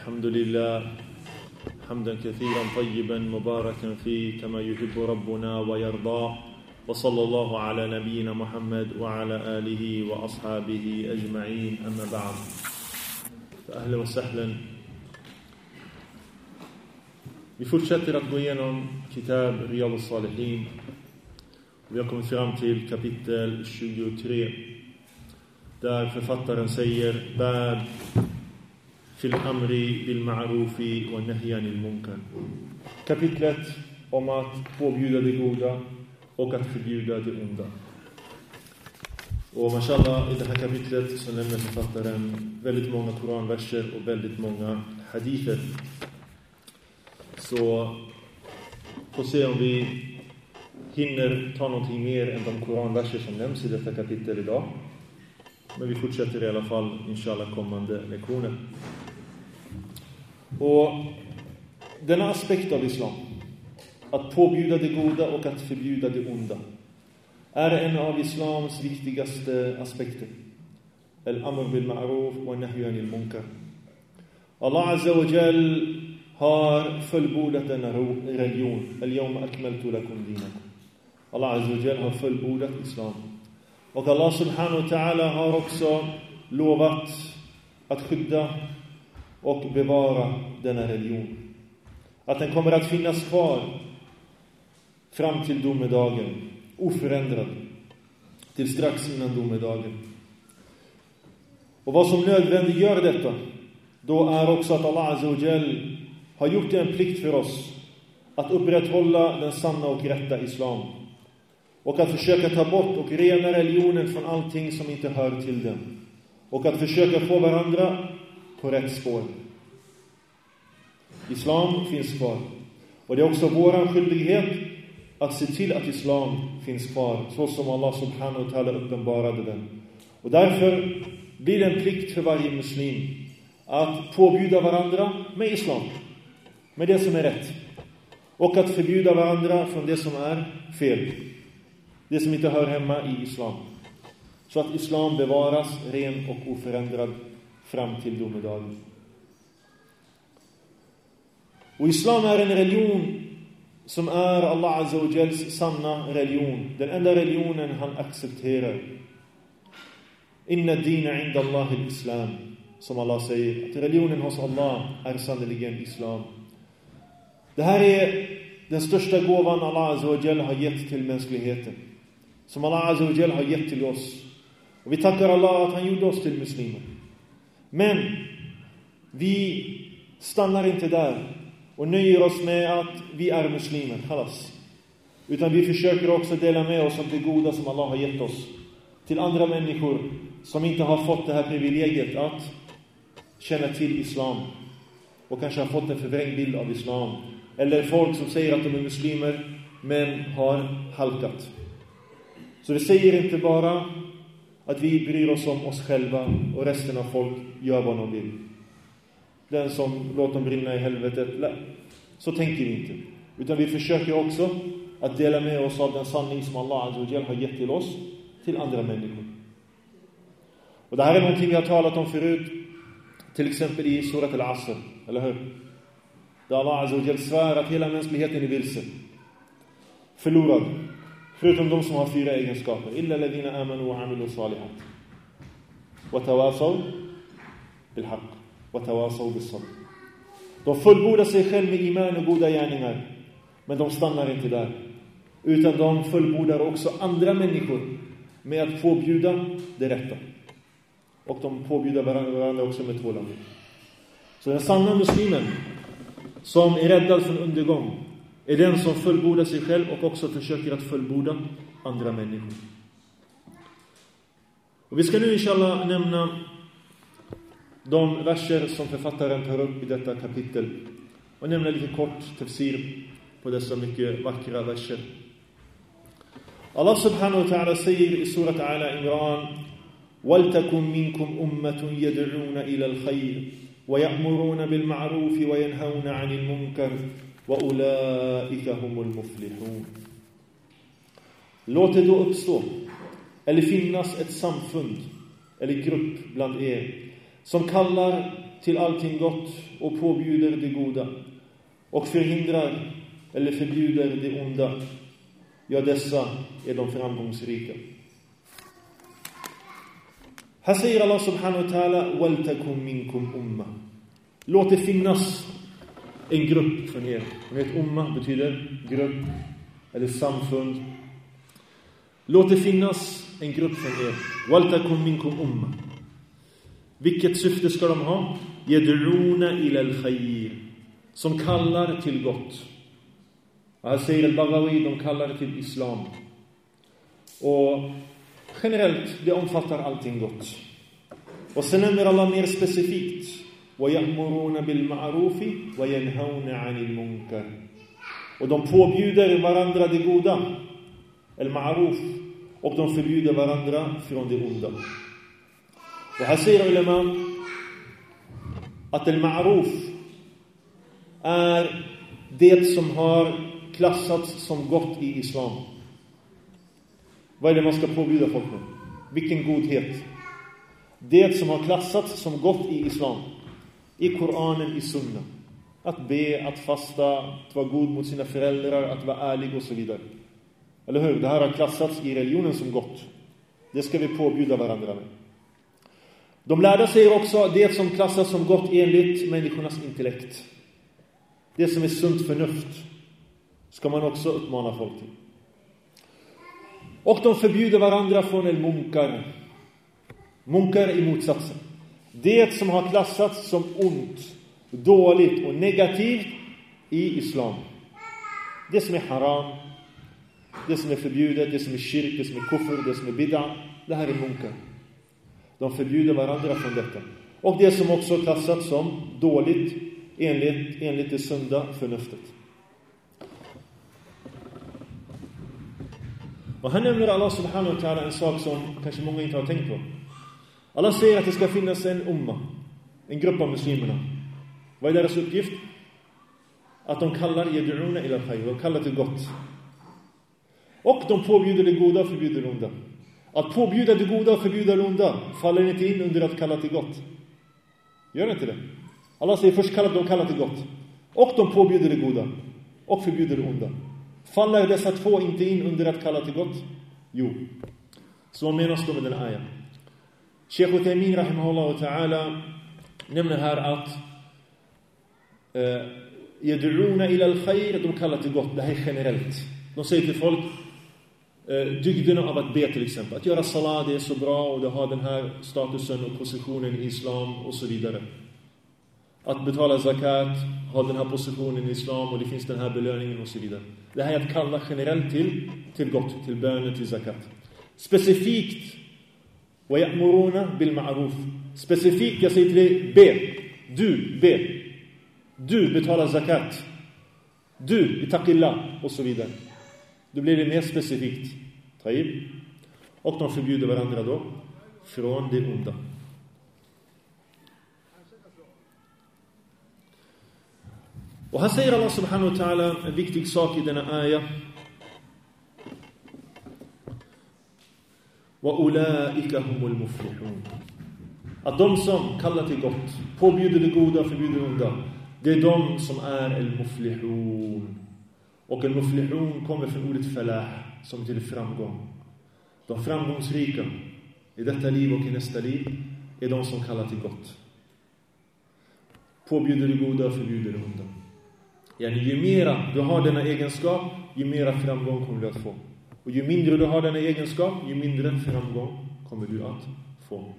الحمد لله حمدا كثيرا طيبا مباركا فيه كما يحب ربنا ويرضى وصلى الله على نبينا محمد وعلى آله وأصحابه أجمعين أما بعد فأهلا وسهلا. Vi fortsätter att gå igenom Kitab Riyadh al-Salihin. Vi har kommit fram till kapitel 23 där författaren säger Bab fil amri bil ma'rufi wa nahyi anil munkar. Kapitlet om att påbjuda det goda och att förbjuda det onda. Och mashallah, i det här kapitlet så nämner författaren väldigt många koranverser och väldigt många hadither. Så får se om vi hinner ta någonting mer än de koranverser som nämns i detta kapitel idag. Men vi fortsätter i alla fall inshallah kommande lektioner. Och denna aspekt av islam, att påbjuda det goda och att förbjuda det onda, är en av islams viktigaste aspekter. Al-amr bil ma'ruf wa nahyi anil munkar. Allah azza wa jal har fullbordat denna religion. Al-yawma akmaltu lakum dinakum. Allah azza wa jal har fullbordat islam. Och Allah subhanahu wa ta'ala har också lovat att skydda och bevara denna religion. Att den kommer att finnas kvar fram till domedagen, oförändrad, till strax innan domedagen. Och vad som nödvändiggör detta, då är också att Allah azza wa jal har gjort det en plikt för oss att upprätthålla den sanna och rätta islam. Och att försöka ta bort och rena religionen från allting som inte hör till den. Och att försöka få varandra på rätt spår. Islam finns kvar. Och det är också vår skyldighet att se till att islam finns kvar. Så som Allah subhanahu wa ta'ala uppenbarade den. Och därför blir det en plikt för varje muslim att påbjuda varandra med islam. Med det som är rätt. Och att förbjuda varandra från det som är fel. Det som inte hör hemma i islam. Så att islam bevaras ren och oförändrad fram till domedagen. Och islam är en religion som är Allah azza wa jals sanna religion. Den enda religionen han accepterar. Inna dina inda Allah al-Islam. Som Allah säger, att religionen hos Allah är sannoliken islam. Det här är den största gåvan Allah azza wa jal har gett till mänskligheten. Som Allah azza wa jal har gett till oss. Och vi tackar Allah att han gjorde oss till muslimer. Men vi stannar inte där och nöjer oss med att vi är muslimer, halas. Utan vi försöker också dela med oss av det goda som Allah har gett oss till andra människor som inte har fått det här privilegiet att känna till islam och kanske har fått en förvrängd bild av islam. Eller folk som säger att de är muslimer men har halkat. Så det säger inte bara att vi bryr oss om oss själva och resten av folk gör vad de vill. Den som låter dem brinna i helvetet, så tänker vi inte. Utan vi försöker också att dela med oss av den sanning som Allah azza wa jal har gett till oss, till andra människor. Och det här är någonting vi har talat om förut, till exempel i surat al-Asr, eller hur? Där Allah azza wa jal svär att hela mänskligheten är vilse, förlorad. Förutom de som har 4 egenskaper. Illa alladhina amanu wa amilu salihat. Wa tawasaw bil haqq. Wa tawasaw bis sabr. De fullbordar sig själv med iman och goda gärningar. Men de stannar inte där. Utan de fullbordar också andra människor med att påbjuda det rätta. Och de påbjuder varandra också med tålamod. Så den sanna muslimen som är räddad från undergång är den som fullbordar sig själv och också försöker att fullborda andra människor. Och vi ska nu inshallah nämna de verser som författaren tar upp i detta kapitel. Och nämna lite kort tafsir på dessa mycket vackra verser. Allah subhanahu wa ta'ala säger i surat Ala Imran: وَلْتَكُمْ مِنْكُمْ أُمَّةٌ يَدْعُونَ إِلَى الْخَيْرِ وَيَأْمُرُونَ بِالْمَعْرُوفِ وَيَنْهَوْنَ عَنِ الْمُنْكَرِ وَأُولَئِكَ هُمُ الْمُفْلِحُونَ. Låt det då uppstå eller finnas ett samfund eller grupp bland er som kallar till allting gott och påbjuder det goda och förhindrar eller förbjuder det onda, ja, dessa är de framgångsrika. Här säger Allah subhanahu wa ta'ala: "Waltakum minkum umma." Låt det finnas en grupp från er. Umma betyder grupp eller samfund. Låt det finnas en grupp från er. Waltakum minkum umma. Vilket syfte ska de ha? Yad'una ila al-khayr, som kallar till gott. Och här säger al-Baghawi, de kallar till islam. Och generellt, det omfattar allting gott. Och sen nämner Allah mer specifikt: وَيَأْمُرُونَ بِالْمَعْرُوفِ وَيَنْهَوْنَ عَنِ الْمُنْكَرِ. Och de påbjuder varandra det goda, al-ma'ruf, och de förbjuder varandra från det onda. Och här säger ulema att al-ma'ruf är det som har klassats som gott i islam. Vad är det man ska påbjuda folk med? Vilken godhet? Det som har klassats som gott i islam, i Koranen, i sunna. Att be, att fasta, att vara god mot sina föräldrar, att vara ärlig och så vidare. Eller hur? Det här har klassats i religionen som gott. Det ska vi påbjuda varandra med. De lärda säger också det som klassas som gott enligt människornas intellekt. Det som är sunt förnuft ska man också uppmana folk till. Och de förbjuder varandra från el-munkar. Munkar i motsatsen. Det som har klassats som ont, dåligt och negativt i islam. Det som är haram, det som är förbjudet, det som är shirk, det som är kufr, det som är bid'a, det här är munkar. De förbjuder varandra från detta. Och det som också klassats som dåligt enligt det sunda förnuftet. Och här nämner Allah subhanahu wa ta'ala en sak som kanske många inte har tänkt på. Allah säger att det ska finnas en umma, en grupp av muslimerna. Vad är deras uppgift? Att de kallar yad'una ila al-khayr, de kallar till gott. Och de påbjuder det goda och förbjuder det onda. Att påbjuda det goda och förbjuda det onda faller inte in under att kalla till gott. Gör inte det? Allah säger först de kallar till gott. Och de påbjuder det goda och förbjuder det onda. Faller dessa två inte in under att kalla till gott? Jo. Så vad menas då med den ayan? Sheikh Uthaymeen rahimahullah ta'ala nämner här att yad'una ila al-khayr, de kallar till gott. Det här är generellt. De säger till folk dygderna av att be till exempel. Att göra salat, det är så bra och det har den här statusen och positionen i islam och så vidare. Att betala zakat har den här positionen i islam och det finns den här belöningen och så vidare. Det här är att kalla generellt till gott, till böner, till zakat. Specifikt وَيَأْمُرُونَ بِالْمَعْرُوفِ. Specifikt, jag säger till dig, be. Du betalar zakat. Du, ittaqillah och så vidare. Då blir det mer specifikt. Taib. Och de förbjuder varandra då från det onda. Och här säger Allah subhanahu wa ta'ala en viktig sak i denna ayah. وَأُولَٰئِكَ هُمُ الْمُفْلِحُونَ. Att de som kallar till gott, påbjuder det goda och förbjuder det onda, det är de som är al-muflihun. Och al-muflihun kommer från ordet falah, som betyder framgång. De framgångsrika i detta liv och i nästa liv är de som kallar till gott. Påbjuder det goda och förbjuder det onda. Ju mera du har denna egenskap, ju mera framgång kommer du att få. Och ju mindre du har denna egenskap, ju mindre framgång kommer du att få.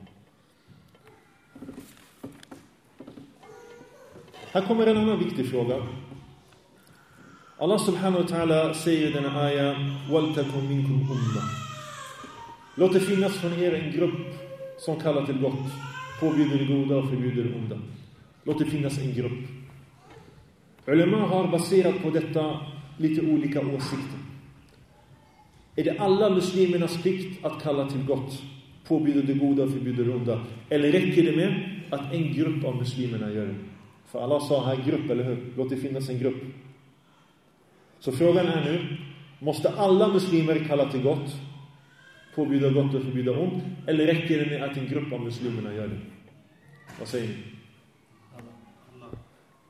Här kommer en annan viktig fråga. Allah subhanahu wa ta'ala säger i denna ayah: وَلْتَكُمْ مِنْكُمْ أُمَّةٌ. Låt det finnas från er en grupp som kallar till gott, påbjuder det goda och förbjuder det onda. Låt det finnas en grupp. Ulema har baserat på detta lite olika åsikter. Är det alla muslimernas plikt att kalla till gott, påbjuda det goda och förbjuda det onda? Eller räcker det med att en grupp av muslimerna gör det? För Allah sa här grupp, eller hur? Låt det finnas en grupp. Så frågan är nu, måste alla muslimer kalla till gott, påbjuda gott och förbjuda ont? Eller räcker det med att en grupp av muslimerna gör det? Vad säger ni?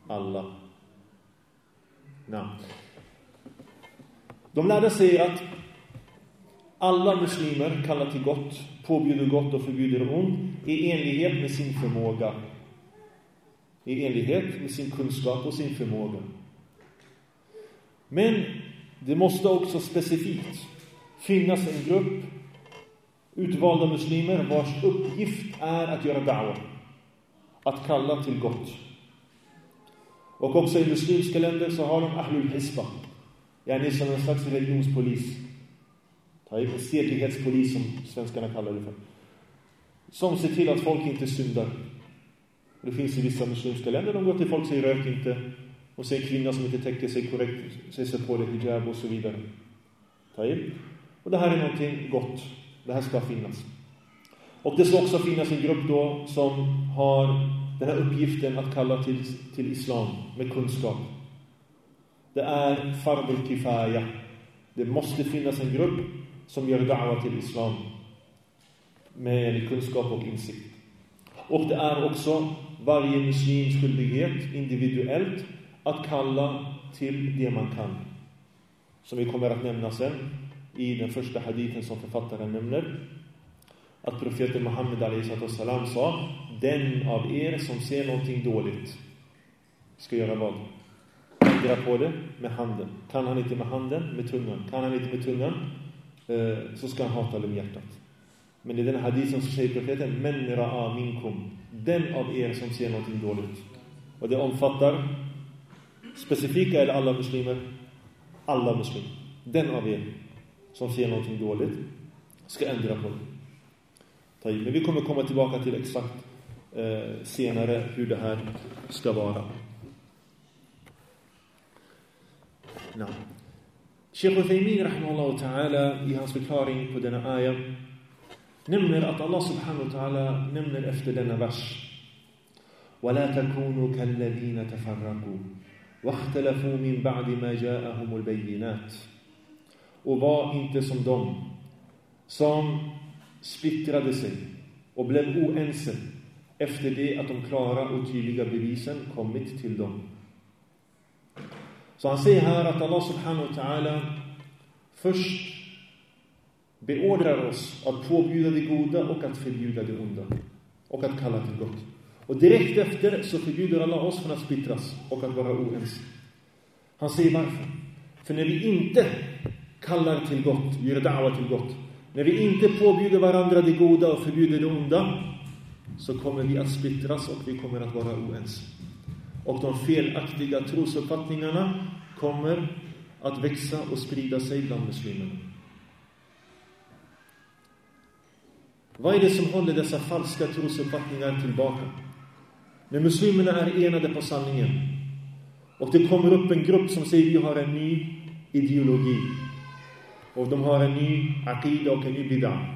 alla. De lärde sig att alla muslimer kallar till gott, påbjuder gott och förbjuder ont i enlighet med sin förmåga. I enlighet med sin kunskap och sin förmåga. Men det måste också specifikt finnas en grupp utvalda muslimer vars uppgift är att göra da'wah. Att kalla till gott. Och också i muslimska länder så har de ahlul hisba. Yani som en slags religionspolis. Sedlighetspolis som svenskarna kallar det för. Som ser till att folk inte syndar. Det finns i vissa muslimska länder, de går till folk och säger rök inte. Och ser en kvinna som inte täcker sig korrekt, säger på det hijab och så vidare. Och det här är någonting gott. Det här ska finnas. Och det ska också finnas en grupp då som har den här uppgiften att kalla till islam med kunskap. Det är fardul kifaya. Det måste finnas en grupp som gör da'wah till islam med kunskap och insikt. Och det är också varje muslims skyldighet individuellt att kalla till det man kan. Som vi kommer att nämna sen i den första hadithen som författaren nämner. Att profeten Muhammed a.s. sa: den av er som ser någonting dåligt ska göra vad? Ändra på det med handen. Kan han inte med handen, med tungan. Kan han inte med tungan, så ska han hata det med hjärtat. Men i den hadithen så säger profeten: men ra'a minkum, den av er som ser någonting dåligt. Och det omfattar specifika eller alla muslimer. Alla muslimer. Den av er som ser någonting dåligt ska ändra på det. Men vi kommer komma tillbaka till exakt senare hur det här ska vara. Sheikh Uthaymin rahimahullah ta'ala i hans förklaring på denna ayah nämner att Allah subhanahu wa ta'ala nämner efter denna vers: وَلَا تَكُونُوا كَالَّذِينَ تَفَرَّقُوا وَاخْتَلَفُوا مِنْ بَعْدِ مَا جَاءَهُمُ الْبَيِّنَاتِ. Och var inte som de som splittrade sig och blev oense efter det att de klara och tydliga bevisen kommit till dem. Så han säger här att Allah subhanahu wa ta'ala först beordrar oss att påbjuda det goda och att förbjuda det onda. Och att kalla till gott. Och direkt efter så förbjuder Allah oss från att splittras och att vara oense. Han säger varför? För när vi inte kallar till gott, gör da'wah till gott, när vi inte påbjuder varandra det goda och förbjuder det onda, så kommer vi att splittras och vi kommer att vara oense. Och de felaktiga trosuppfattningarna kommer att växa och sprida sig bland muslimerna. Vad är det som håller dessa falska trosuppfattningar tillbaka? När muslimerna är enade på sanningen och det kommer upp en grupp som säger vi har en ny ideologi och de har en ny aqida och en ny bid'ah,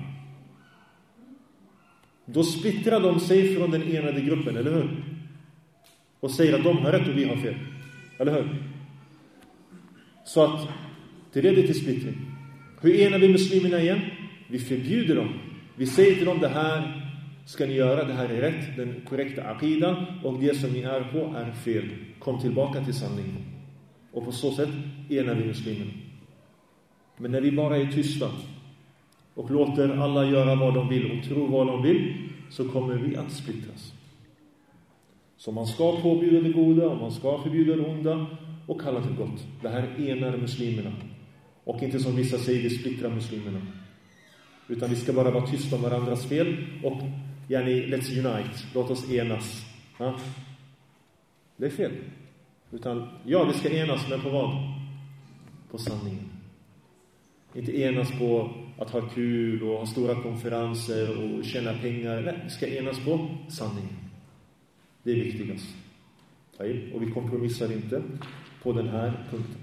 då splittrar de sig från den enade gruppen, eller hur? Och säger att de har rätt och vi har fel, eller hur? Så att det leder till splittring. Hur enar vi muslimerna igen? Vi förbjuder dem. Vi säger till dem: det här ska ni göra, det här är rätt, den korrekta aqida, och det som ni är på är fel. Kom tillbaka till sanningen. Och på så sätt enar vi muslimerna. Men när vi bara är tysta och låter alla göra vad de vill och tro vad de vill, så kommer vi att splittras. Så man ska påbjuda det goda och man ska förbjuda det onda och kalla till gott. Det här enar muslimerna. Och inte som vissa säger, det splittrar muslimerna. Utan vi ska bara vara tysta om varandras fel och let's unite, låt oss enas. Ja? Det är fel. Utan vi ska enas, men på vad? På sanningen. Inte enas på att ha kul och ha stora konferenser och tjäna pengar. Nej, vi ska enas på sanningen. Det är viktigast. Och vi kompromissar inte på den här punkten.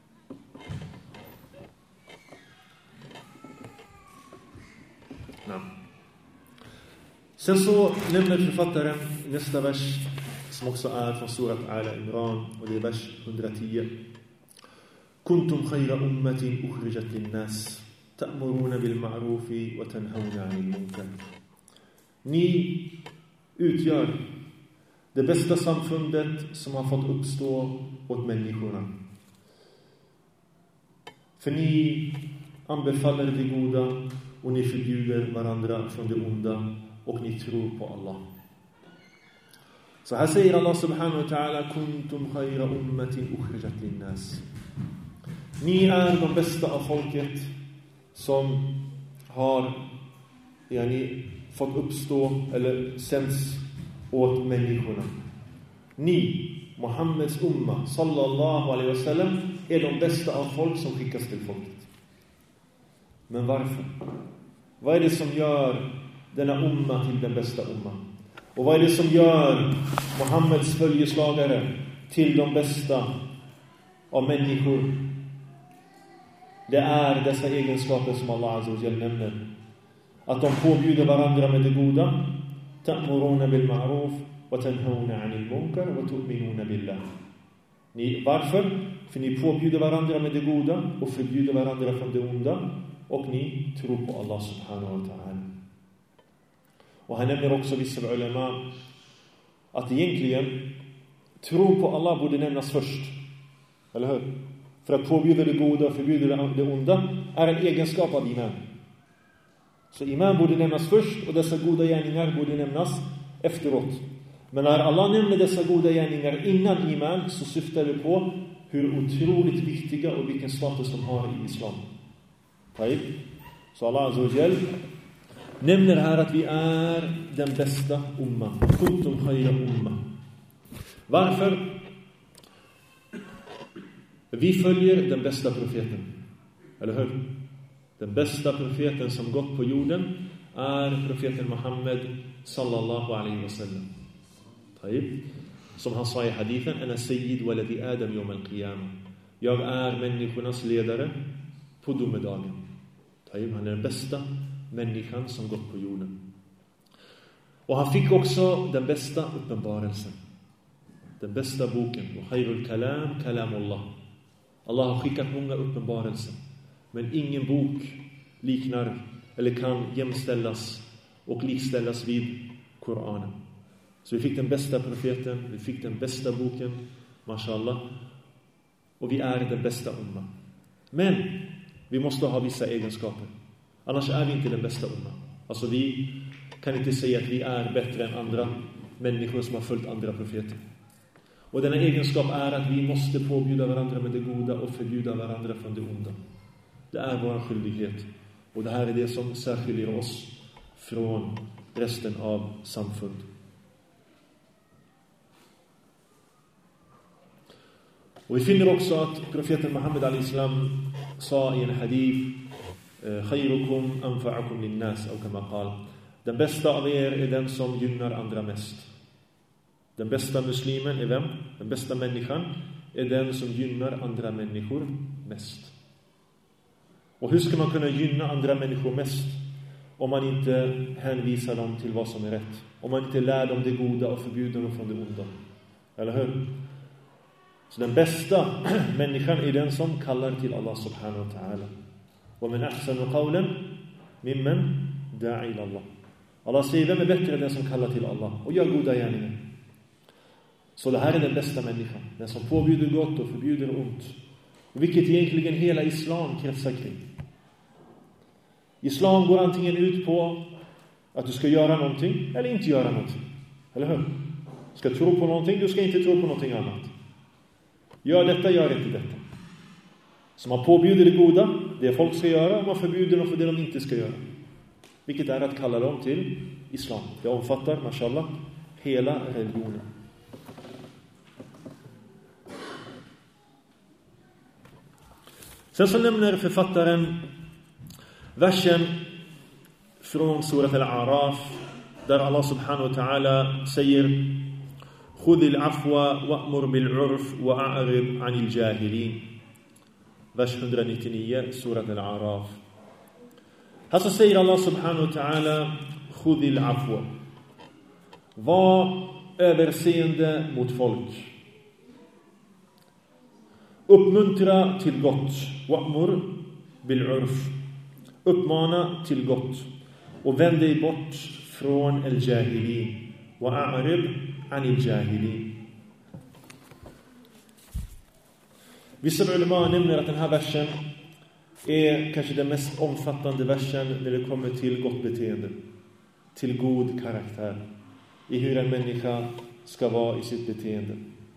Sen så nämner författaren nästa vers som också är från surat Ala Imran, och det är vers 110. Kuntum khayra ummatin ukhrijat lin-nas ta'muruna bil ma'rufi wa tanhauna 'anil munkar. Ni utgör Det bästa samfundet som har fått uppstå åt människorna. För ni anbefaller det goda och ni förbjuder varandra från det onda och ni tror på Allah. Så här säger Allah subhanahu wa ta'ala: kuntum khayra ummatin ukhrijat linnas. Ni är de bästa av folket som har fått uppstå eller sänds åt människorna. Ni, Muhammeds umma sallallahu alaihi wasallam, är de bästa av folk som skickas till folket. Men varför? Vad är det som gör denna umma till den bästa umma? Och vad är det som gör Muhammeds följeslagare till de bästa av människor? Det är dessa egenskaper som Allah azza wa jalla nämner. Att de påbjuder varandra med det goda. Ta'muruna bil ma'ruf wa tanhauna 'anil munkar wa tu'minuna billah. Varför? För ni påbjuder varandra med det goda och förbjuder varandra från det onda. Och ni tror på Allah subhanahu wa ta'ala. Och han nämner också vissa ulema att egentligen tro på Allah borde nämnas först. Eller hur? För att påbjuda det goda och förbjuda det onda är en egenskap av iman. Så iman borde nämnas först och dessa goda gärningar borde nämnas efteråt. Men när Allah nämner dessa goda gärningar innan iman så syftar det på hur otroligt viktiga och vilken status de har i islam. Så Allah azza wa jalla nämner här att vi är den bästa umma. Kuntum khayra umma. Varför? Vi följer den bästa profeten. Eller hur? Den bästa profeten som gått på jorden är profeten Muhammed sallallahu alaihi wasallam. Som han sa i hadithen: "Ana sayyid waladi Adam yawm al-qiyamah." Jag är människornas ledare på domedagen. Han är den bästa människan som gått på jorden. Och han fick också den bästa uppenbarelsen. Den bästa boken. Och khairul kalam kalamullah. Allah har skickat många uppenbarelser. Men ingen bok liknar eller kan jämställas och likställas vid Koranen. Så vi fick den bästa profeten, vi fick den bästa boken, mashallah. Och vi är den bästa umma. Men vi måste ha vissa egenskaper. Annars är vi inte den bästa umma. Alltså vi kan inte säga att vi är bättre än andra människor som har följt andra profeter. Och denna egenskap är att vi måste påbjuda varandra med det goda och förbjuda varandra från det onda. Det är vår skyldighet. Och det här är det som särskiljer oss från resten av samfund. Och vi finner också att profeten Muhammed al-Islam sa i en hadith: "Khayrukum anfa'akum lin-nas", eller kama qal. Den bästa av er är den som gynnar andra mest. Den bästa muslimen är vem? Den bästa människan är den som gynnar andra människor mest. Och hur ska man kunna gynna andra människor mest om man inte hänvisar dem till vad som är rätt? Om man inte lär dem det goda och förbjuder dem från det onda. Eller hur? Så den bästa människan är den som kallar till Allah subhanahu wa ta'ala. Och min ahsanu qawlan mimman da'a ila Allah. Allah säger: vem är bättre än den som kallar till Allah och gör goda gärningar? Så det här är den bästa människan. Den som påbjuder gott och förbjuder ont. Vilket egentligen hela islam kretsar kring. Islam går antingen ut på att du ska göra någonting eller inte göra någonting. Eller hur? Du ska tro på någonting, du ska inte tro på någonting annat. Gör detta, gör inte detta. Så man påbjuder det goda, det folk ska göra, och man förbjuder dem för det de inte ska göra. Vilket är att kalla dem till islam. Det omfattar, mashallah, hela religionen. Sen så nämner författaren versen från surat al-A'raf där Allah subhanahu wa ta'ala säger: "Khudhil afwa wa'mur bil 'urf wa'rid 'anil jahilin." Vers 199, surat al-A'raf. Här så säger Allah subhanahu wa ta'ala: "Khudhil afwa." Var överseende mot folk. Uppmuntra till gott. Wa'mur bil 'urf. Uppmana till gott. Och vänd dig bort från al-jahilin, وَأَعْرِضْ عَنِ الْجَاهِلِينَ. Vissa ulema nämner att den här versen är kanske den mest omfattande versen när det kommer till gott beteende, till god karaktär, i hur en människa ska vara i sitt beteende.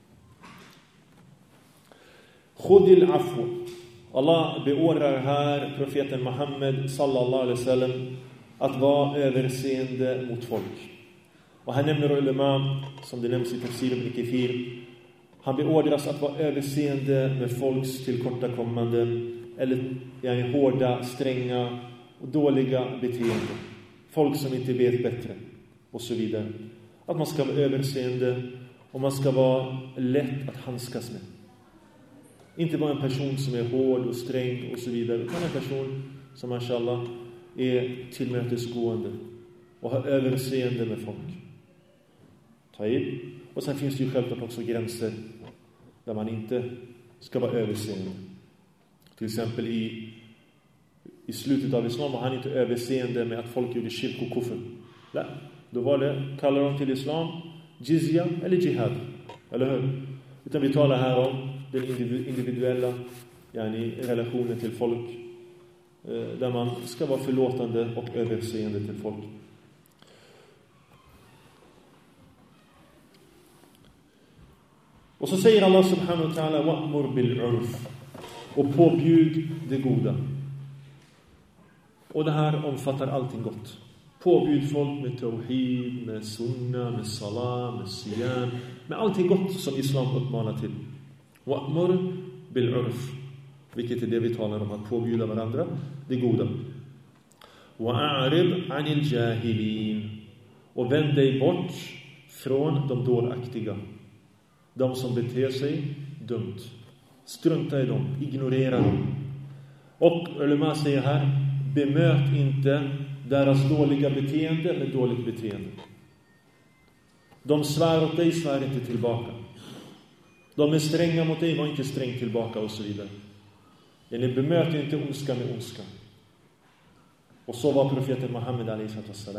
Khudil afu. Allah beordrar här profeten Muhammed sallallahu alaihi wasallam att vara överseende mot folk. Och här nämner ulema, som det nämns i Tafsir ibn Kathir, han beordras att vara överseende med folks tillkortakommanden eller hårda, stränga och dåliga beteenden. Folk som inte vet bättre och så vidare. Att man ska vara överseende och man ska vara lätt att handskas med. Inte bara en person som är hård och sträng och så vidare, utan en person som mashallah är tillmötesgående och har överseende med folk. Taib. Och sen finns det ju självklart också gränser där man inte ska vara överseende. Till exempel i slutet av islam var han inte överseende med att folk gjorde shirk och kufr. Nej, då var det, kallar de till islam jizya eller jihad. Eller hur? Utan vi talar här om den individuella relationen till folk, där man ska vara förlåtande och överseende till folk. Och så säger Allah subhanahu wa ta'ala wa'mur bil 'urf, och påbjud det goda. Och det här omfattar allting gott. Påbjud folk med tawhid, med sunna, med salam, med siyam, med allting gott som islam uppmanar till. Wa'mur bil 'urf, vilket är det vi talar om, att påbjuda varandra det goda. Wa'arid 'anil jahilin, och vänd dig bort från de dåraktiga. De som beter sig dumt. Strunta i dem, ignorera dem. Och ulema säger här, bemöt inte deras dåliga beteende med dåligt beteende. De svär åt dig, svär inte tillbaka. De är stränga mot dig, var inte sträng tillbaka och så vidare. Bemöt inte ondska med ondska. Och så var profeten Muhammed a.s.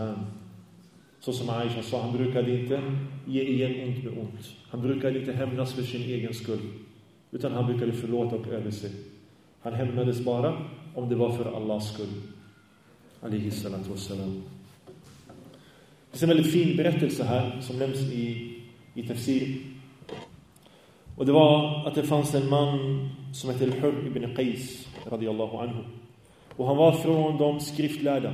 Så som Aisha sa, han brukade inte ge igen ont med ont. Han brukade inte hämnas för sin egen skull, utan han brukade förlåta och överse. Han hämnades bara om det var för Allahs skull. Alayhi salatu wassalam. Det är en väldigt fin berättelse här som nämns i Tafsir. Och det var att det fanns en man som hette Al-Hurr ibn Qais radiyallahu anhu. Och han var från de skriftlärda,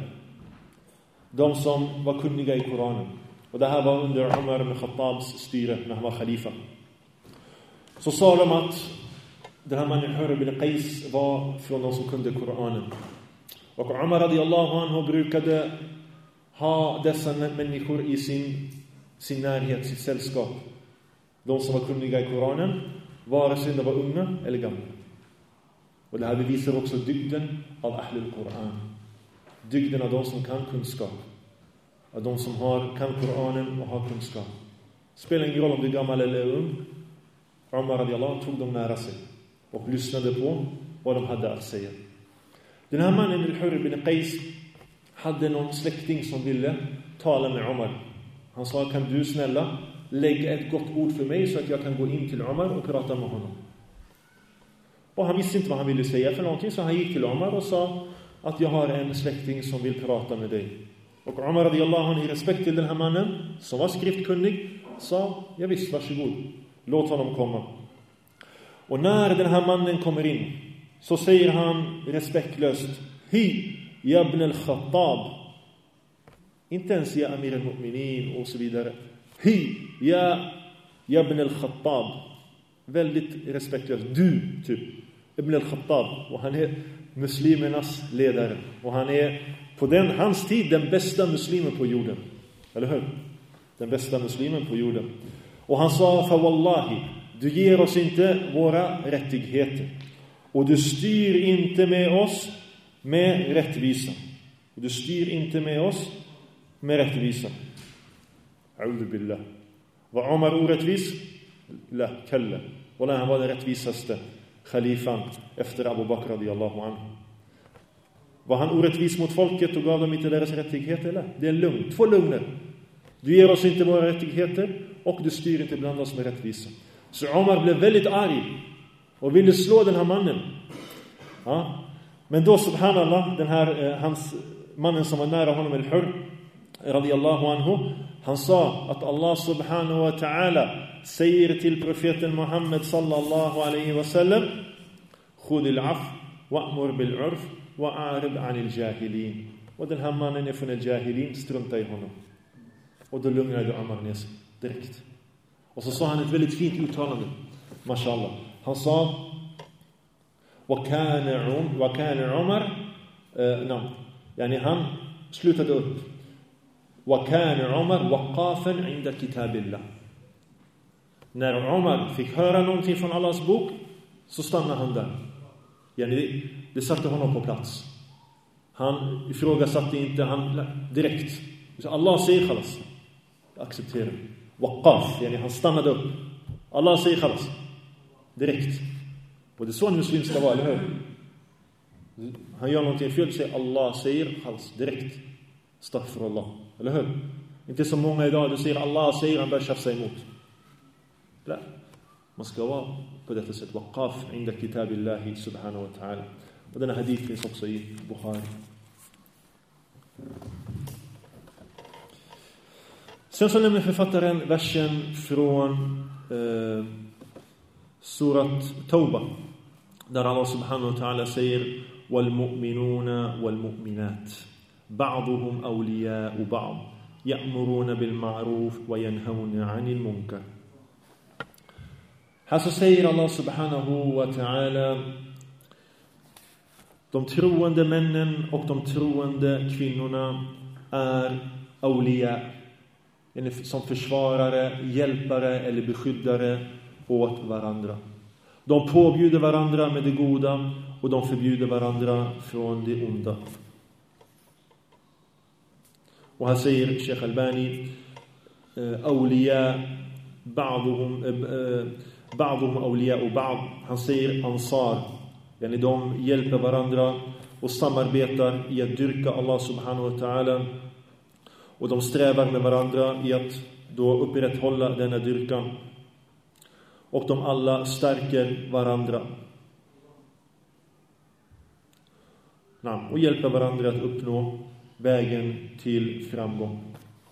de som var kunniga i Koranen. Och det här var under Umar ibn Khattabs styre när han var khalifa. Så sa de att den här mannen Hurr ibn Qais var från de som kunde Koranen. Och Umar radiyallahu anhu brukade ha dessa människor i sin närhet, sitt sällskap. De som var kunniga i Koranen, vare sig de var unga eller gamla. Och det här bevisar också dygden av Ahlul Koran. Dygden av de som kan kunskap. Av de som kan Koranen och har kunskap. Spelar ingen roll om du är gammal eller ung. Umar radiyallahu tog dem nära sig och lyssnade på vad de hade att säga. Den här mannen, Al-Hurr ibn Qais, hade någon släkting som ville tala med Umar. Han sa, kan du snälla lägga ett gott ord för mig så att jag kan gå in till Umar och prata med honom. Och han visste inte vad han ville säga för någonting, så han gick till Umar och sa att jag har en släkting som vill prata med dig. Och Umar radiyallahu anhu, i respekt till den här mannen som var skriftkunnig, sa, ja visst, varsågod, låt honom komma. Och när den här mannen kommer in så säger han respektlöst, hi, ya ibn al-Khattab. Inte ens ya Amir al-Mu'minin och så vidare. Hi, ya ibn al-Khattab. Väldigt respektlöst. Du, typ. Ibn al-Khattab. Och han är muslimernas ledare. Och han är på hans tid den bästa muslimen på jorden. Eller hur? Den bästa muslimen på jorden. Och han sa, fa wallahi, du ger oss inte våra rättigheter. Och du styr inte med oss med rättvisa. Och du styr inte med oss med rättvisa. A'udhu billah. Var Umar orättvis? La, kalla. Och han var den rättvisaste khalifan efter Abu Bakr radiyallahu anhu. Var han orättvis mot folket och gav dem inte deras rättigheter? Eller? Det är en lugn. 2 lugner. Du ger oss inte våra rättigheter och du styr inte bland oss med rättvisa. Så Omar blev väldigt arg och ville slå den här mannen. Ja. Men då subhanallah, den här hans mannen som var nära honom, al-Hur radiyallahu anhu, han sa att Allah subhanahu wa ta'ala säger till profeten Muhammed sallallahu alaihi wasallam: "Khudil af wa'mur bil 'urf wa'arid 'anil jahilin." Och den här mannen är från al-jahilin, strunta i honom. Och då lugnade Omar ner sig direkt. Och så sa han ett väldigt fint uttalande, mashallah. Han sa: "Wa kana Umar", yani han slutade upp. "Wa kana Umar waqafan 'inda kitabillah." När Umar fick höra någonting från Allahs bok, så stannade han där. Yani det satte honom på plats. Han ifrågasatte inte, han direkt. Så Allah säger khalas, accepterar. Waqaf, yani han stannade upp. Allah säger khalas, direkt. Och det är så en muslim ska vara, eller hur? Han gör någonting fel, säger Allah säger khalas, direkt. Astaghfirullah, eller hur? Inte som många idag, du säger Allah säger, han börjar tjafsa emot. Nej, man ska vara på detta sätt. Waqaf inda kitabillahi subhanahu wa ta'ala. Och denna hadith finns också i Bukhari. Sen så nämner författaren versen från surat Tauba, där Allah subhanahu wa ta'ala säger: "Wal-mu'minuna wal-mu'minat ba'duhum awliya'u ba'd ya'muruna bil ma'ruf wa yanhauna 'anil munkar." Här så säger Allah subhanahu wa ta'ala: de troende männen och de troende kvinnorna är awliya, som försvarare, hjälpare eller beskyddare åt varandra. De påbjuder varandra med det goda och de förbjuder varandra från det onda. Och här säger Sheikh Albani: awliya ba'duhum awliya och ba'd. Han säger ansar, yani de hjälper varandra och samarbetar i att dyrka Allah subhanahu wa ta'ala, och de strävar med varandra i att då upprätthålla denna dyrkan, och de alla stärker varandra och hjälper varandra att uppnå vägen till framgång.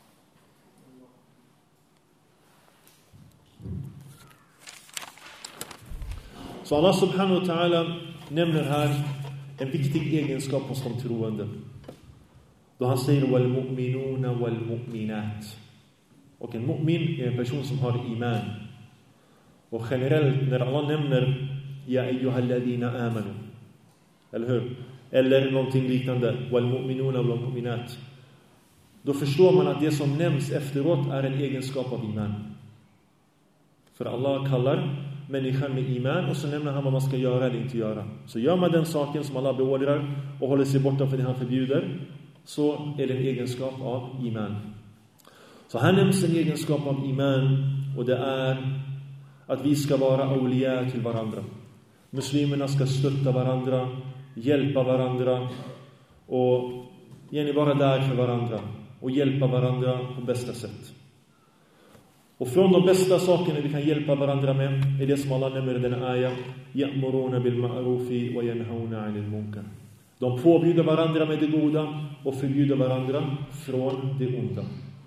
Så Allah subhanahu wa ta'ala nämner här en viktig egenskap hos de troende, då han säger wal-mu'minuna wal-mu'minat. Och en mu'min är en person som har iman. Och generellt när Allah nämner ya ayyuhalladhina amanu, eller hur? Eller någonting liknande, wal-mu'minuna wal-mu'minat, då förstår man att det som nämns efteråt är en egenskap av iman. För Allah kallar människan med iman, och så nämner han vad man ska göra eller inte göra. Så gör man den saken som Allah beordrar och håller sig borta från det han förbjuder, så är det en egenskap av iman. Så här nämns en egenskap av iman, och det är att vi ska vara awliya till varandra. Muslimerna ska stötta varandra, hjälpa varandra och vara där för varandra och hjälpa varandra på bästa sätt. Och från de bästa sakerna vi kan hjälpa varandra med är det som Allah nämner i den ayah: ya'muruna bil ma'rufi wa yanhauna 'anil munkar. De påbjuder varandra med det goda och förbjuder varandra från det onda.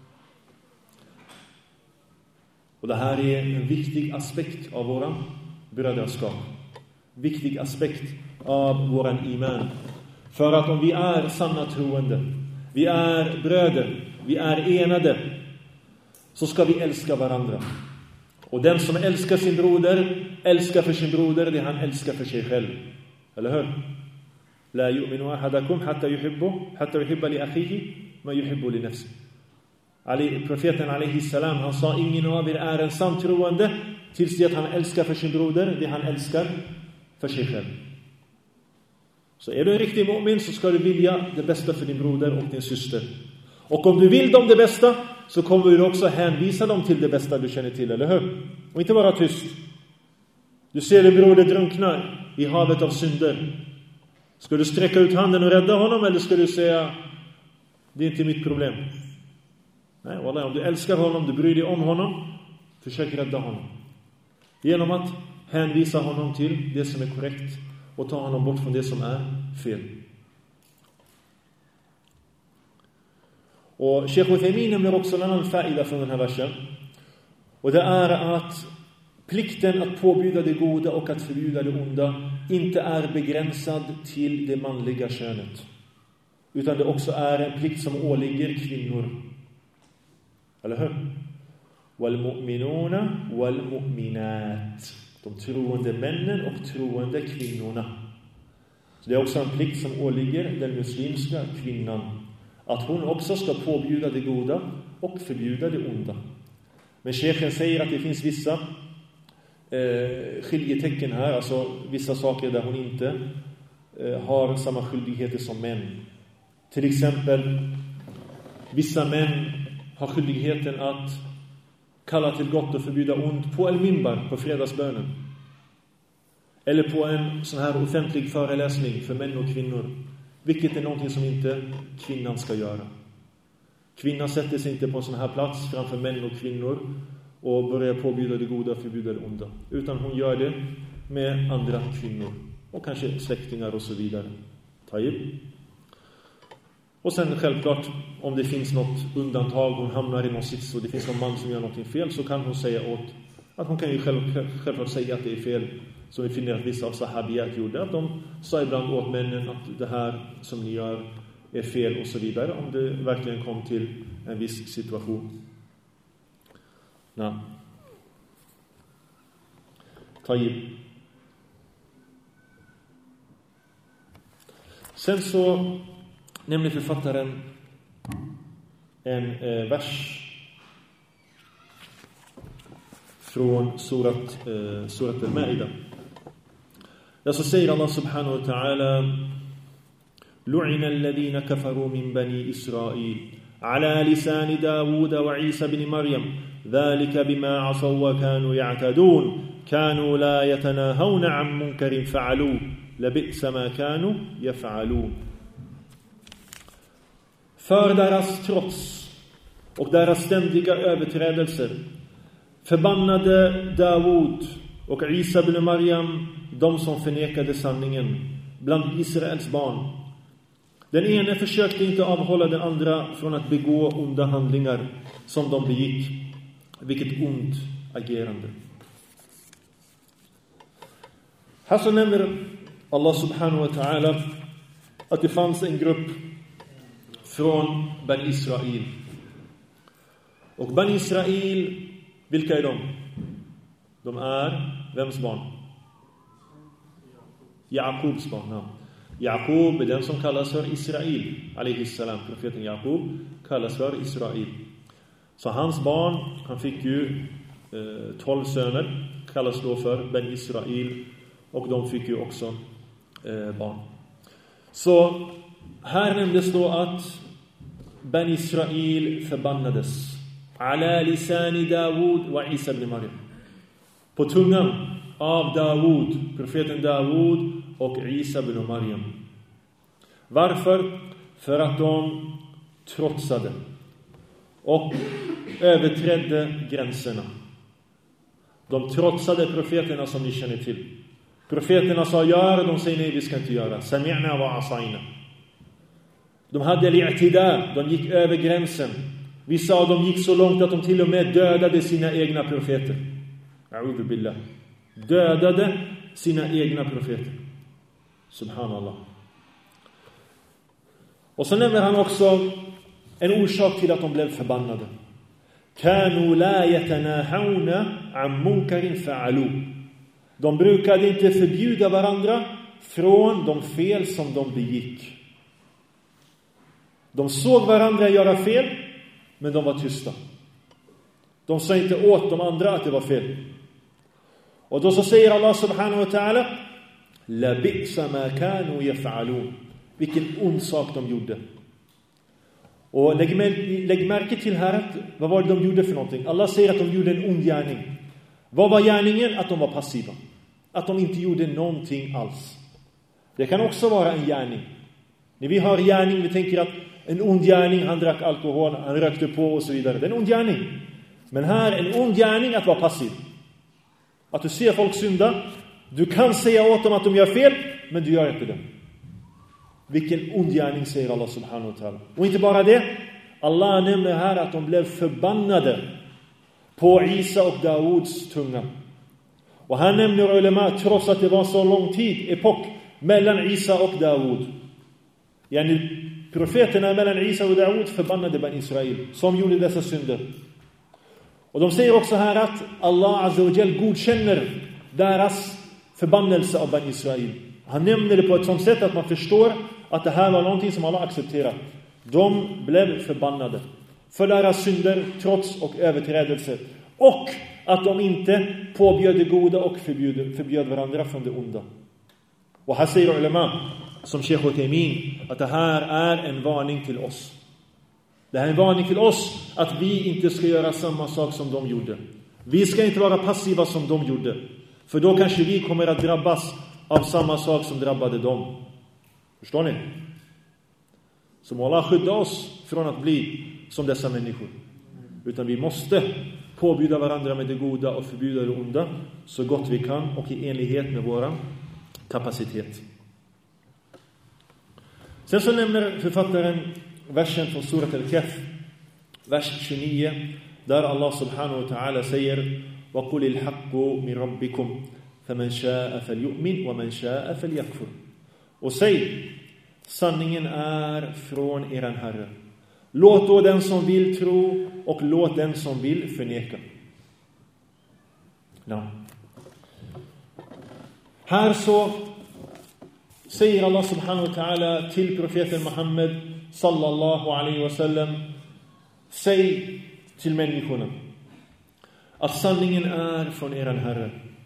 Och det här är en viktig aspekt av våran brödraskap. Viktig aspekt av våran iman. För att om vi är sanna troende, vi är bröder, vi är enade, så ska vi älska varandra. Och den som älskar sin broder, älskar för sin broder det han älskar för sig själv. Eller hur? La yu'minu ahadakum hatta yuhibba li akhihi ma yuhibbu li nafsi. Profeten alaihi salam, han sa: ingen av er är en sann troende tills det att han älskar för sin broder det han älskar för sig själv. Så är du en riktig mu'min, så ska du vilja det bästa för din broder och din syster. Och om du vill dem det bästa, så kommer du också hänvisa dem till det bästa du känner till, eller hur? Och inte vara tyst. Du ser din broder drunkna i havet av synder. Ska du sträcka ut handen och rädda honom, eller ska du säga: det är inte mitt problem? Nej, wallah, om du älskar honom, du bryr dig om honom, försök rädda honom. Genom att hänvisa honom till det som är korrekt och ta honom bort från det som är fel. Och Sheikh Uthaymin nämner också en annan fa'ida från den här versen. Och det är att plikten att påbjuda det goda och att förbjuda det onda inte är begränsad till det manliga könet. Utan det också är en plikt som åligger kvinnor. Eller hur? Wal-mu'minuna wal-mu'minat. De troende männen och troende kvinnorna. Så det är också en plikt som åligger den muslimska kvinnan. Att hon också ska påbjuda det goda och förbjuda det onda. Men sheikhen säger att det finns vissa skiljetecken här. Alltså vissa saker där hon inte har samma skyldigheter som män. Till exempel, vissa män har skyldigheten att kalla till gott och förbjuda ont på al-minbar, på fredagsbönen. Eller på en sån här offentlig föreläsning för män och kvinnor. Vilket är någonting som inte kvinnan ska göra. Kvinnan sätter sig inte på en sån här plats framför män och kvinnor och börjar påbjuda det goda och förbjuda det onda. Utan hon gör det med andra kvinnor. Och kanske släktingar och så vidare. Taib. Och sen självklart, om det finns något undantag, hon hamnar i någon sits och det finns någon man som gör någonting fel, så kan hon säga åt, att hon kan ju självklart säga att det är fel. Så vi finner att vissa av sahabiyat gjorde, att de sa ibland åt männen att det här som ni gör är fel och så vidare, om det verkligen kom till en viss situation. Taib. Sen så nämner författaren en vers från surat al-Ma'idah. Där så säger Allah subhanahu wa ta'ala: Lu'ina alladhina kafaru min bani Israil ala lisan Dawud wa Isa ibn Maryam dhalika bima asaw wa kanu ya'tadun kanu la yatanahawna 'an munkarin fa'alu labi'sa ma kanu yaf'alun. För deras trots och deras ständiga överträdelser förbannade Dawud och Isa ibn Maryam de som förnekade sanningen bland Israels barn. Den ene försökte inte avhålla den andra från att begå onda handlingar som de begick. Vilket ont agerande. Här så nämner Allah subhanahu wa ta'ala att det fanns en grupp från Bani Israel. Och Bani Israel, vilka är de? De är vems barn? Jakobs barn. Ja. Jakob är den som kallas för Israel. Alayhissalam, profeten Jakob kallas för Israel. Så hans barn, han fick ju 12 söner, kallas då för Bani Israel. Och de fick ju också barn. Så här nämndes då att Bani Israel förbannades. Ala lisani Dawud wa Isa ibn Maryam. På tungan av Dawud, profeten Dawud och Isa ibn Maryam. Varför? För att de trotsade och överträdde gränserna. De trotsade profeterna som ni känner till. Profeterna sa gör, de säger nej, vi ska inte göra. Sami'na wa asayna. De hade li'tida, de gick över gränsen. Vissa av dem gick så långt att de till och med dödade sina egna profeter. A'udhu billah. Dödade sina egna profeter. Subhanallah. Och så nämner han också en orsak till att de blev förbannade. Kanu la yatanahawna 'an munkarin fa'alu. De brukade inte förbjuda varandra från de fel som de begick. De såg varandra göra fel, men de var tysta. De sa inte åt de andra att det var fel. Och då så säger Allah subhanahu wa ta'ala: La bi'sa ma kanu yaf'alun. Vilken ond sak de gjorde. Och lägg märke till här att vad var det de gjorde för någonting? Allah säger att de gjorde en ond gärning. Vad var gärningen? Att de var passiva. Att de inte gjorde någonting alls. Det kan också vara en gärning. När vi har gärning, vi tänker att en ond gärning, han drack alkohol, han rökte på och så vidare. Det är en ond gärning. Men här är en ond gärning att vara passiv. Att du ser folk synda, du kan säga åt dem att de gör fel, men du gör inte det. Vilken ond gärning, säger Allah subhanahu wa ta'ala. Och inte bara det, Allah nämner här att de blev förbannade på Isa och Davuds tunga. Och här nämner ulema, trots att det var så lång epok mellan Isa och Davud. Profeterna mellan Isa och Davud förbannade Ban Israel, som gjorde dessa synder. Och de säger också här att Allah Azza wa Jal godkänner deras förbannelse av Ban Israel. Han nämner det på ett sådant sätt att man förstår att det här var någonting som Allah accepterat. De blev förbannade för deras synder, trots och överträdelser. Och att de inte påbjöd det goda och förbjöd varandra från det onda. Och här säger ulema, som Sheikh Uthaymeen, att det här är en varning till oss. Det här är en varning till oss att vi inte ska göra samma sak som de gjorde. Vi ska inte vara passiva som de gjorde. För då kanske vi kommer att drabbas av samma sak som drabbade dem. Förstår ni? Så må Allah skydda oss från att bli som dessa människor. Utan vi måste påbjuda varandra med det goda och förbjuda det onda så gott vi kan och i enlighet med våra kapacitet. Sen så nämner författaren versen från Surat Al-Kahf, vers 29, där Allah subhanahu wa ta'ala säger: وَقُلِ الْحَقُّ مِنْ رَبِّكُمْ فَمَنْ شَاءَ فَلْيُؤْمِنْ وَمَنْ شَاءَ فَلْيَكْفُرْ. Och säg, sanningen är från eran Herre. Låt då den som vill tro och låt den som vill förneka. Ja. Här så säger Allah subhanahu wa ta'ala till profeten Muhammed sallallahu alaihi wasallam: säg till människorna att sanningen är från eran Herre.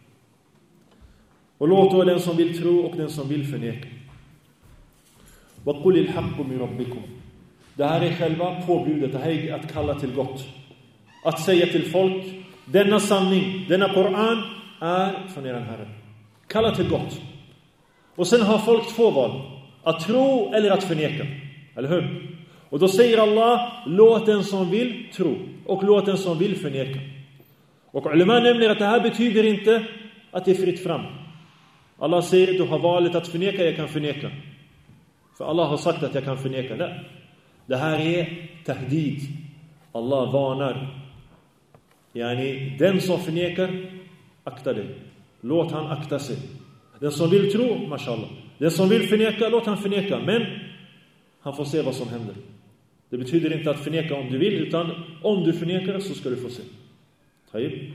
Och låt då den som vill tro och den som vill förneka. وَقُلِ الْحَقُّ مِنْ رَبِّكُمْ. Det här är själva påbudet, det här är att kalla till gott. Att säga till folk, denna sanning, denna Koran är från eran Herre. Kalla till gott. Och sen har folk två val, att tro eller att förneka. Eller hur? Och då säger Allah, låt den som vill tro och låt den som vill förneka. Och ulema nämner att det här betyder inte att det är fritt fram. Allah säger, du har valet att förneka, jag kan förneka. För Allah har sagt att jag kan förneka. Nej. Det här är tahdid. Allah varnar. Den som förnekar, akta dig. Låt han akta sig. Den som vill tro, mashallah. Den som vill förneka, låt han förneka. Men han får se vad som händer. Det betyder inte att förneka om du vill, utan om du förnekar så ska du få se. Taib.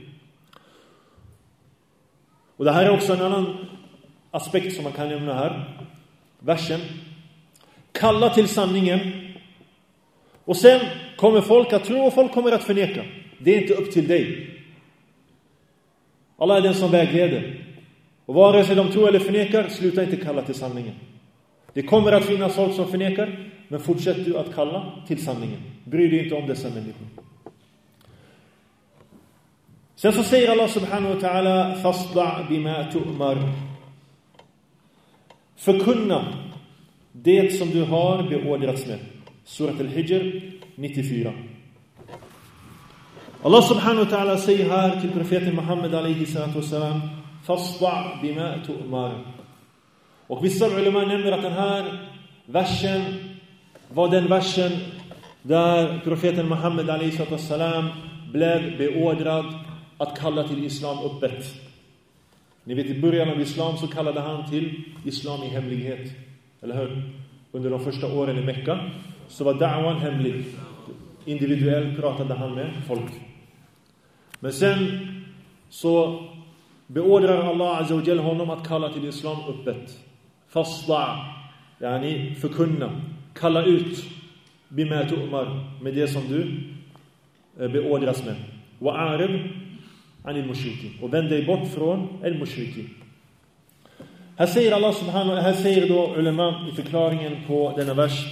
Och det här är också en annan aspekt som man kan nämna här. Versen. Kalla till sanningen. Och sen kommer folk att tro och folk kommer att förneka. Det är inte upp till dig. Allah är den som vägleder. Och vare sig de tror eller förnekar, sluta inte kalla till sanningen. Det kommer att finnas folk som förnekar, men fortsätt du att kalla till sanningen. Bry dig inte om dessa människor. Sen så säger Allah subhanahu wa ta'ala: fasda' bima tu'mar. Förkunna det som du har beordrats med. Surat Al-Hijr 94. Allah subhanahu wa ta'ala säger här till profeten Muhammed alaihi salatu wassalam: fasda' bima tu'mar. Och vissa ulema nämner att den här versen var den versen där profeten Muhammed alaihi salatu wassalam blev beordrad att kalla till islam öppet. Ni vet, i början av islam så kallade han till islam i hemlighet. Eller hur? Under de första åren i Mekka så var da'wan hemlig. Individuellt pratade han med folk. Men sen så beordrar Allah Azza wa Jalla honom att kalla till islam öppet. Fasda', yani förkunna. Kalla ut bima tu'mar, med det som du beordras med. Wa'arib anil mushrikin. Och vänd dig bort från al-mushrikin. Här säger Allah subhanahu, här säger då ulema i förklaringen på denna vers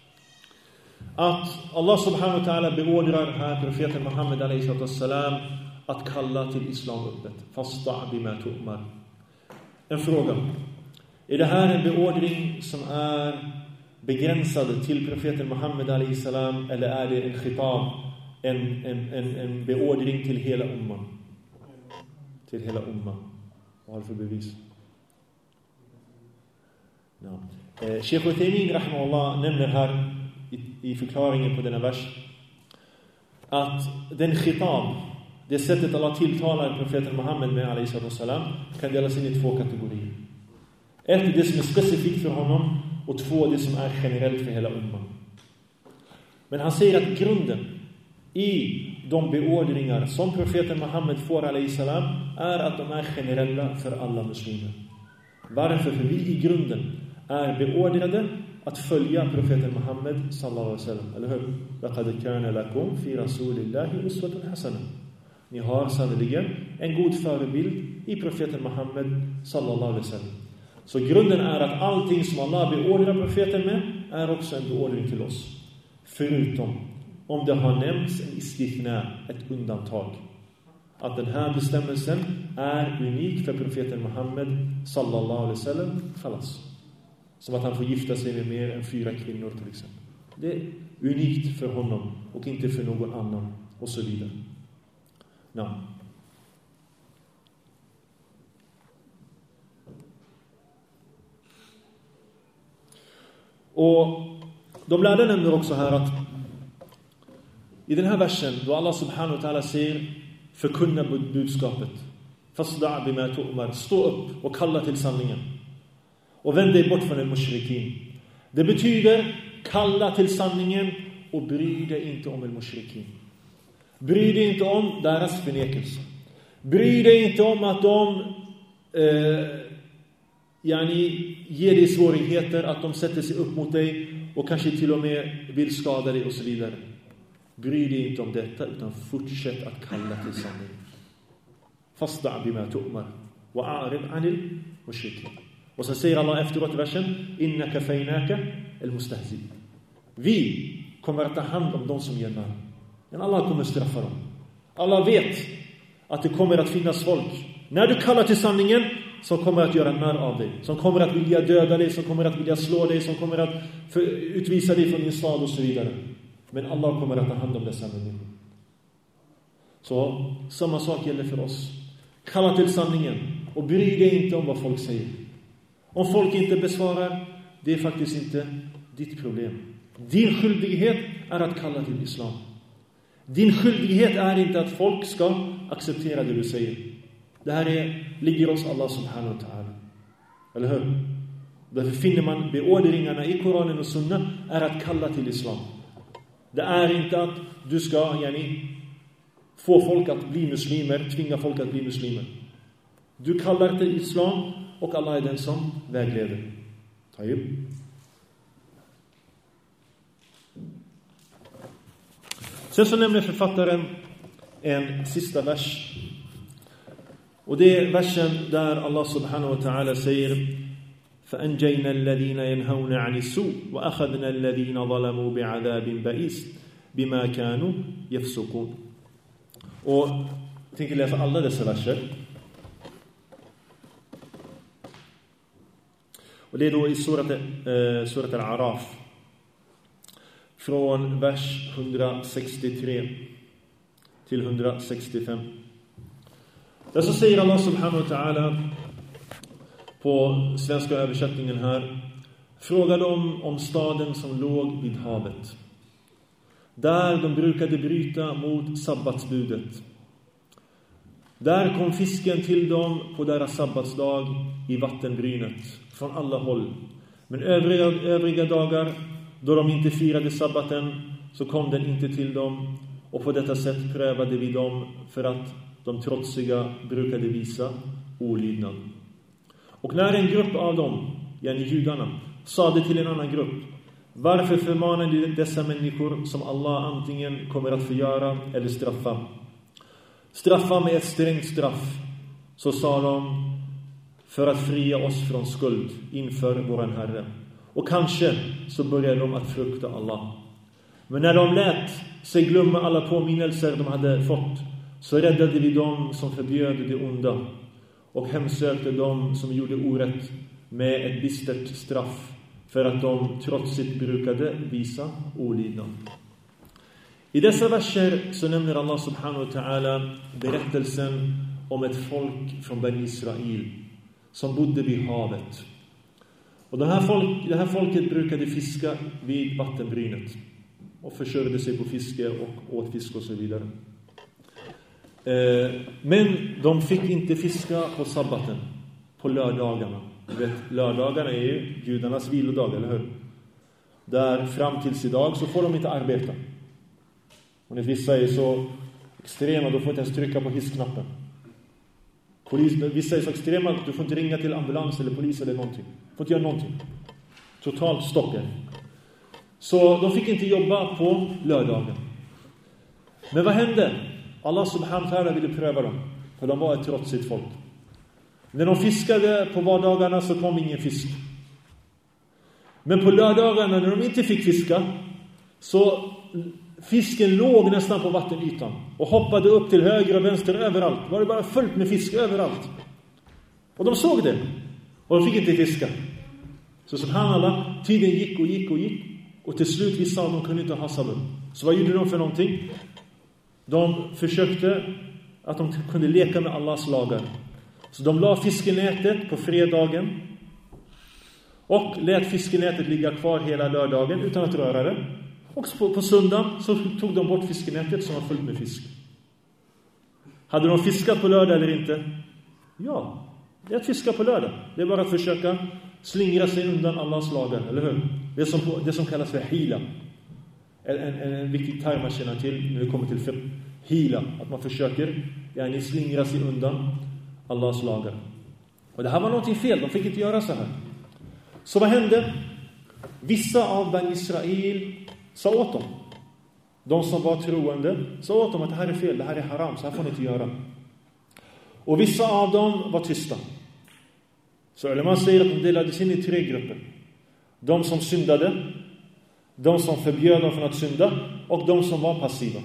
att Allah subhanahu wa ta'ala beordrar här profeten Muhammed alaihi salam att kalla till islam öppet. Fasda' bima tu'mar. En fråga. Är det här en beordring som är begränsad till profeten Muhammed alayhi salam, eller är det en khitab, en beordring till hela umman? Till hela umman. Vad har du för bevis? Ja. Sheikh Uthaymin rahimahullah nämner här i förklaringen på denna vers att den khitab, det sättet Allah tilltalar profeten Muhammed med alayhi salam, kan delas in i 2 kategorier. Ett, det som är specifikt för honom, och 2, det som är generellt för hela umman. Men han säger att grunden i de beordringar som profeten Muhammed får alayhi salam är att de är generella för alla muslimer. Varför? För vi i grunden är beordrade att följa profeten Muhammed sallallahu alaihi wasallam. Eller hur? Laqad kana lakum fi rasulillahi uswatun hasana. Ni har sannoliken en god förebild i profeten Muhammed sallallahu alaihi wasallam. Så grunden är att allting som Allah beordrar profeten med är också en beordring till oss. Förutom om det har nämnts en istithna, ett undantag. Att den här bestämmelsen är unik för profeten Muhammed sallallahu alaihi wasallam, khalas. Som att han får gifta sig med mer än 4 kvinnor till exempel. Det är unikt för honom och inte för någon annan, och så vidare. Ja. Och de lärde nämner också här att i den här versen då Allah subhanahu wa ta'ala säger förkunna budskapet, fasda' bima tu'mar, stå upp och kalla till sanningen och vänd dig bort från en mushrikin. Det betyder kalla till sanningen och bry dig inte om en mushrikin. Bry dig inte om deras förnekelse. Bry dig inte om att de ger dig svårigheter, att de sätter sig upp mot dig och kanske till och med vill skada dig och så vidare. Bry dig inte om detta, utan fortsätt att kalla till sanningen. Fasda' bima tu'mar wa a'rid 'anil mushrikin. Och så säger Allah efteråt i versen: innaka faynaka al-mustahzi. Vi kommer att ta hand om de som gör narr. Men Allah kommer straffa dem. Allah vet att det kommer att finnas folk, när du kallar till sanningen, som kommer att göra narr av dig, som kommer att vilja döda dig, som kommer att vilja slå dig, som kommer att utvisa dig från din stad och så vidare. Men Allah kommer att ta hand om dessa människor. Så samma sak gäller för oss. Kalla till sanningen och bry dig inte om vad folk säger. Om folk inte besvarar, det är faktiskt inte ditt problem. Din skyldighet är att kalla till islam. Din skyldighet är inte att folk ska acceptera det du säger. Det här ligger hos Allah subhanahu wa ta'ala. Eller hur? Därför finner man beordringarna i Koranen och Sunna är att kalla till islam. Det är inte att du ska få folk att bli muslimer, tvinga folk att bli muslimer. Du kallar till islam och Allah är den som vägleder. Tayyib. Sen så nämner författaren en sista vers. Och det är versen där Allah subhanahu wa ta'ala säger: فَأَنْجَيْنَا الَّذِينَ يَنْهَوْنَ عَنِ السُّوءِ وَأَخَذْنَا الَّذِينَ ظَلَمُوا بِعَذَابٍ بَئِيسٍ بِمَا كَانُوا يَفْسُقُونَ. Och jag tänker läsa alla dessa verser. Och det är då i surat al-Araf, från vers 163 till 165. Där så säger Allah subhanahu wa ta'ala på svenska översättningen här: fråga dem om staden som låg vid havet, där de brukade bryta mot sabbatsbudet. Där kom fisken till dem på deras sabbatsdag i vattenbrynet från alla håll. Men övriga dagar då de inte firade sabbaten, så kom den inte till dem, och på detta sätt prövade vi dem för att de trotsiga brukade visa olydnad. Och när en grupp av dem, judarna, sade till en annan grupp: varför förmanar ni dessa människor som Allah antingen kommer att förgöra eller straffa med ett strängt straff? Så sa de: för att fria oss från skuld inför våran Herre. Och kanske så började de att frukta Allah. Men när de lät sig glömma alla påminnelser de hade fått, så räddade vi dem som förbjöd det onda och hemsökte dem som gjorde orätt med ett bistert straff för att de trotsigt brukade visa olydnad. I dessa verser så nämner Allah subhanahu wa ta'ala berättelsen om ett folk från Ben Israel som bodde vid havet. Och det här folket brukade fiska vid vattenbrynet och försörjde sig på fiske och åt fisk och så vidare. Men de fick inte fiska på sabbaten, på lördagarna. Lördagarna är ju judarnas vilodag, eller hur? Där fram tills idag så får de inte arbeta. Och när vissa är så extrema, då får inte ens trycka på hissknappen. Vissa är så extrema att du får inte ringa till ambulans eller polis eller någonting. Du får inte göra någonting. Totalt stocken. Så de fick inte jobba på lördagen. Men vad hände? Allah subhanahu wa ta'ala ville pröva dem. För de var ett trotsigt folk. När de fiskade på vardagarna så kom ingen fisk. Men på lördagarna när de inte fick fiska så fisken låg nästan på vattenytan och hoppade upp till höger och vänster överallt. Var det bara fullt med fisk överallt. Och de såg det. Och de fick inte fiska. Så subhanallah, tiden gick. Och till slut vissa av dem kunde inte ha sabbat. Så vad gjorde de för någonting? De försökte att de kunde leka med Allahs lagar. Så de la fiskenätet på fredagen och lät fiskenätet ligga kvar hela lördagen utan att röra det. Och på söndagen så tog de bort fiskenätet som var fullt med fisk. Hade de fiskat på lördag eller inte? Ja, det är att fiska på lördag. Det är bara att försöka slingra sig undan Allahs lagar, eller hur? Det som kallas för hila. En viktig term man känner till när det kommer till hila. Att man försöker slingra sig undan Allahs lagar. Och det här var någonting fel. De fick inte göra så här. Så vad hände? Vissa av Ben Israel sa åt dem. De som var troende sa åt dem att det här är fel. Det här är haram. Så här får ni inte göra. Och vissa av dem var tysta. Så man säger att de delades in i 3 grupper. De som syndade. De som förbjöd dem från att synda. Och de som var passiva.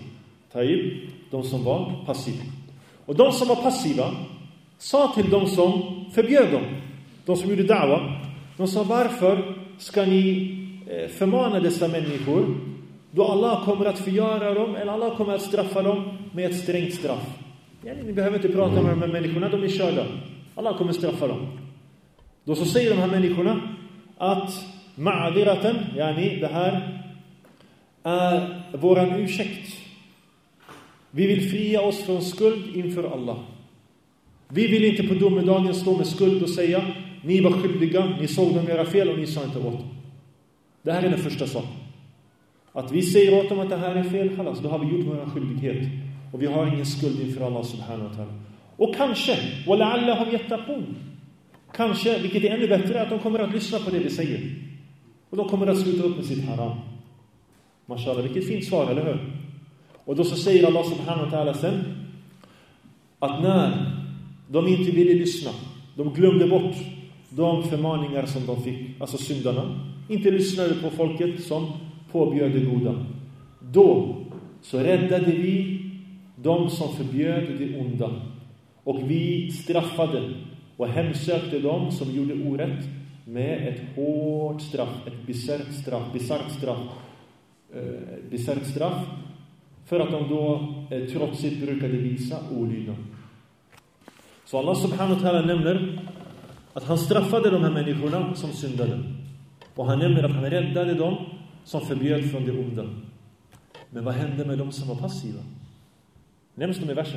De som var passiva. Och de som var passiva sa till de som förbjöd dem. De som gjorde da'wa. De sa, varför ska ni förmana dessa människor då Allah kommer att förgöra dem eller Allah kommer att straffa dem med ett strängt straff. Ni behöver inte prata med de här människorna, de är körda. Allah kommer straffa dem. Då så säger de här människorna att ma'adiraten, det här är våran ursäkt. Vi vill fria oss från skuld inför Allah. Vi vill inte på domedagen stå med skuld och säga ni var skyldiga, ni såg dem göra fel och ni sa inte åt dem. Det här är den första saken. Att vi säger åt dem att det här är fel, då har vi gjort vår skyldighet. Och vi har ingen skuld inför Allah subhanahu wa ta'ala. Och kanske, wala'alla har yattaqun. Kanske, vilket är ännu bättre, att de kommer att lyssna på det vi säger. Och de kommer att sluta upp med sitt haram. Mashallah, vilket fint svar, eller hur? Och då så säger Allah subhanahu wa ta'ala sen att när de inte ville lyssna, de glömde bort de förmaningar som de fick, alltså syndarna, inte lyssnade på folket som påbjöd det goda. Då så räddade vi de som förbjöd det onda. Och vi straffade och hemsökte dem som gjorde orätt med ett hårt straff, ett bisarrt straff för att de då trotsigt brukade visa olydnad. Så Allah subhanahu wa ta'ala nämner att han straffade de här människorna som syndade. Och han nämner att han räddade dem som förbjöd från det onda. Men vad hände med de som var passiva? Nämns de i versen?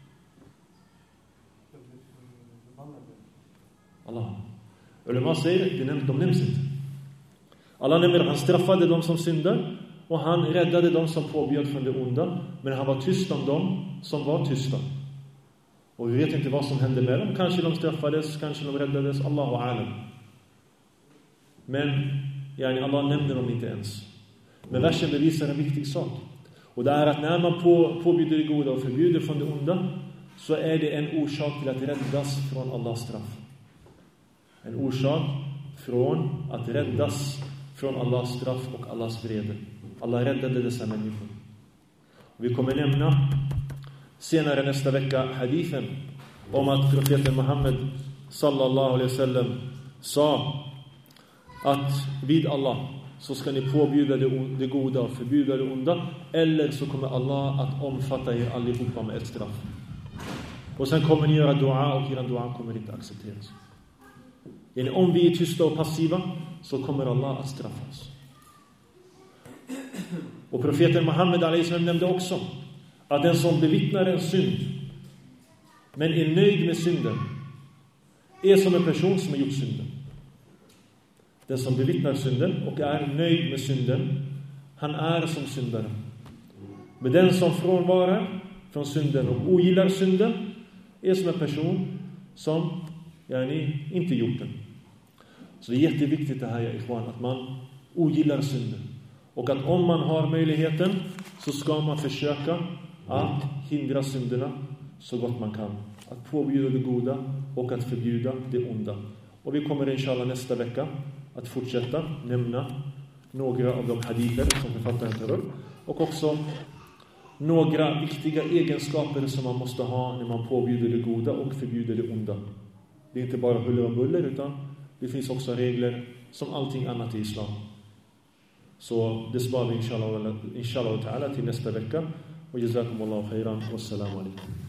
Allah. Ulema säger de nämns inte. Allah nämner att han straffade dem som syndar och han räddade dem som påbjöd från det onda. Men han var tyst om dem som var tysta. Och vi vet inte vad som hände med dem. Kanske de straffades, kanske de räddades. Allahu alam. Men Allah nämner dem inte ens. Men versen bevisar en viktig sak. Och det är att när man påbjuder det goda och förbjuder från det onda, så är det en orsak till att räddas från Allahs straff. En orsak från att räddas från Allahs straff och Allahs vrede. Allah räddade dessa människor. Och vi kommer nämna senare nästa vecka hadithen om att profeten Muhammed sallallahu alaihi wasallam sa att vid Allah så ska ni påbjuda det goda och förbjuda det onda, eller så kommer Allah att omfatta er allihopa med ett straff. Och sen kommer ni göra dua och er dua kommer inte accepteras. Om vi är tysta och passiva så kommer Allah att straffa oss. Och profeten Muhammed a.s. nämnde också att den som bevittnar en synd men är nöjd med synden är som en person som har gjort synden. Den som bevittnar synden och är nöjd med synden, han är som syndare. Men den som frånvarar från synden och ogillar synden är som en person som inte gjort den. Så det är jätteviktigt det här, ja, ikhwan, att man ogillar synden. Och att om man har möjligheten så ska man försöka att hindra synderna så gott man kan. Att påbjuda det goda och att förbjuda det onda. Och vi kommer inshallah nästa vecka att fortsätta nämna några av de hadither som författaren tar upp. Och också några viktiga egenskaper som man måste ha när man påbjuder det goda och förbjuder det onda. Det är inte bara huller och buller, utan det finns också regler som allting annat i islam. Så det sparar vi inshallah ta'ala till nästa vecka. Och jazakumullahu khairan. Wassalamu alaikum.